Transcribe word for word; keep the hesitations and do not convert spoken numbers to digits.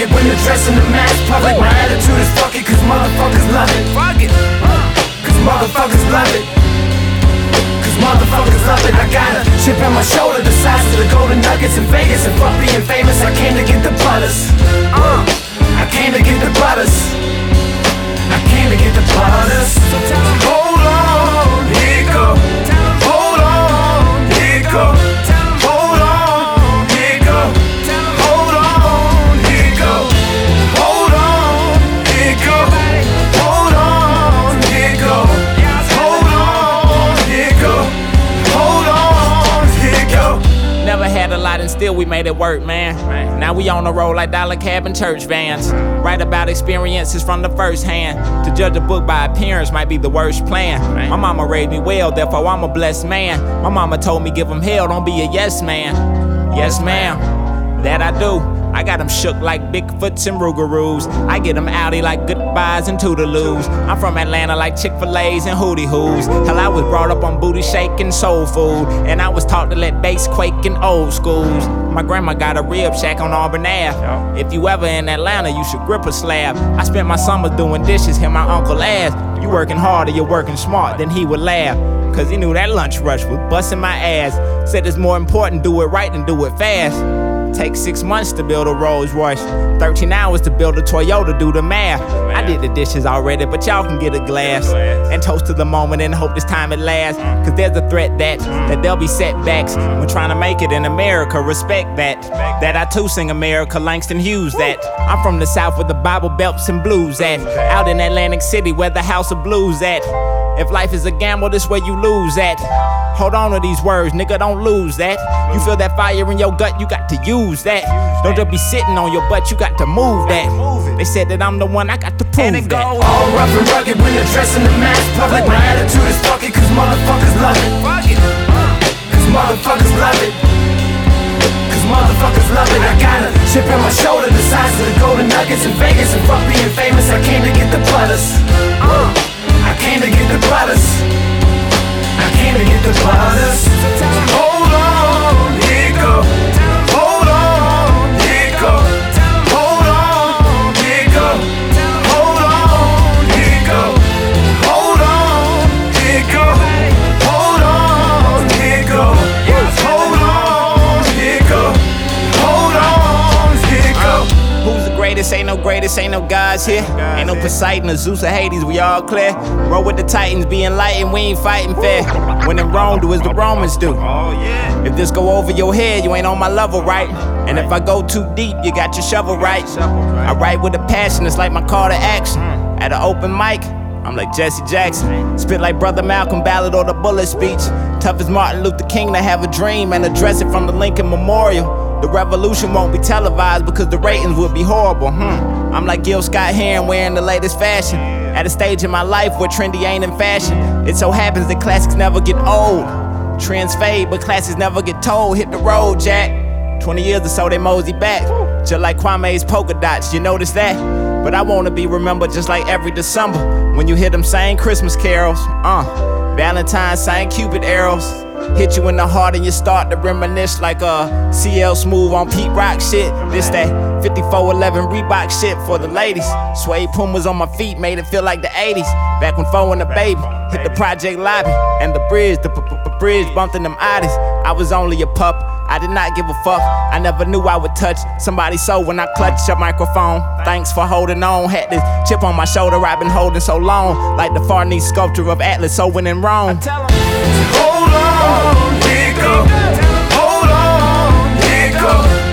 rugged when the dress in the mask public. My attitude is fuck it, cause motherfuckers love it. Fuck it, cause motherfuckers love it. Cause motherfuckers love it. I got a chip on my shoulder the size of the golden nuggets in Vegas. And fuck being famous, I came to get the butters. uh, I came to get the butters. I came to get the butters. Hold on, here you go. Hold on, here you go. Hold on, here you go. Hold on, here you go. Hold on, here you go. Hold on, here you go. Hold on, here you go. Hold on, here you go. Never had a lot and still we made it work, man. Now we on the road like dollar cab and church vans. Write about experiences from the first hand. To judge a book by appearance might be the worst plan. My mama raised me well, therefore I'm a blessed man. My mama told me give him hell, don't be a yes man. Yes ma'am, that I do. I got them shook like Bigfoots and Rougarous. I get them outy like goodbyes and toodaloos. I'm from Atlanta like Chick-fil-A's and Hootie Hoos. Hell, I was brought up on booty shaking soul food. And I was taught to let bass quake in old schools. My grandma got a rib shack on Auburn Ave. If you ever in Atlanta, you should grip a slab. I spent my summers doing dishes, hear my uncle ask, you working hard or you working smart? Then he would laugh, cause he knew that lunch rush was busting my ass. Said it's more important do it right than do it fast. Take six months to build a Rolls Royce, thirteen hours to build a Toyota, do the math. I did the dishes already, but y'all can get a glass and toast to the moment and hope this time it lasts. Cause there's a threat that, that there'll be setbacks when trying to make it in America, respect that. That I too sing America, Langston Hughes that. I'm from the South where the Bible belts and blues at. Out in Atlantic City where the House of Blues at. If life is a gamble, this where you lose at. Hold on to these words, nigga, don't lose that. You feel that fire in your gut, you got to use that. Don't just be sitting on your butt, you got to move that. They said that I'm the one, I got to prove that. All rough and rugged when the dress in the mask public. My attitude is fuck it, cause motherfuckers love it. Cause motherfuckers love it. Cause motherfuckers love it. I got a chip on my shoulder the size of the golden nuggets in Vegas. And fuck being famous, I came to get the butters. uh, I came to get the butters. I came to get the butters. Hold on, here you go. Hold on, here you go. Hold on, here you go. Hold on, here you go. Hold on, here you go. Hold on, here you go. Hold on, here you go. Hold on, here you go. Who's the greatest? Ain't no greatest, ain't no gods here. Ain't no Poseidon or Zeus or Hades, we all clear. Roll with the Titans, be enlightened, we ain't fighting fair. When in Rome, do as the Romans do. If this go over your head, you ain't on my level, right? And if I go too deep, you got your shovel right. I write with a passion, it's like my call to action. At an open mic, I'm like Jesse Jackson. Spit like Brother Malcolm Ballad or the Bullet speech. Tough as Martin Luther King to have a dream and address it from the Lincoln Memorial. The revolution won't be televised because the ratings would be horrible. Hmm. I'm like Gil Scott-Heron wearing the latest fashion. At a stage in my life where trendy ain't in fashion. It so happens that classics never get old. Trends fade, but classics never get told. Hit the road, Jack. twenty years or so, they mosey back. Just like Kwame's polka dots, you notice that? But I wanna be remembered just like every December. When you hear them same Christmas carols. Uh, Valentine's, same Cupid arrows. Hit you in the heart and you start to reminisce like a C L Smooth on Pete Rock shit. This that fifty-four eleven Reebok shit for the ladies. Suede Pumas on my feet made it feel like the eighties. Back when Foe and the Baby hit the project lobby. And the bridge, the bridge bumped in them oddies. I was only a pup, I did not give a fuck. I never knew I would touch somebody's soul when I clutched your microphone. Thanks for holding on. Had this chip on my shoulder I've been holding so long. Like the Farnese sculpture of Atlas, so when in Rome. Hold on, here you go. Hold on, here you go.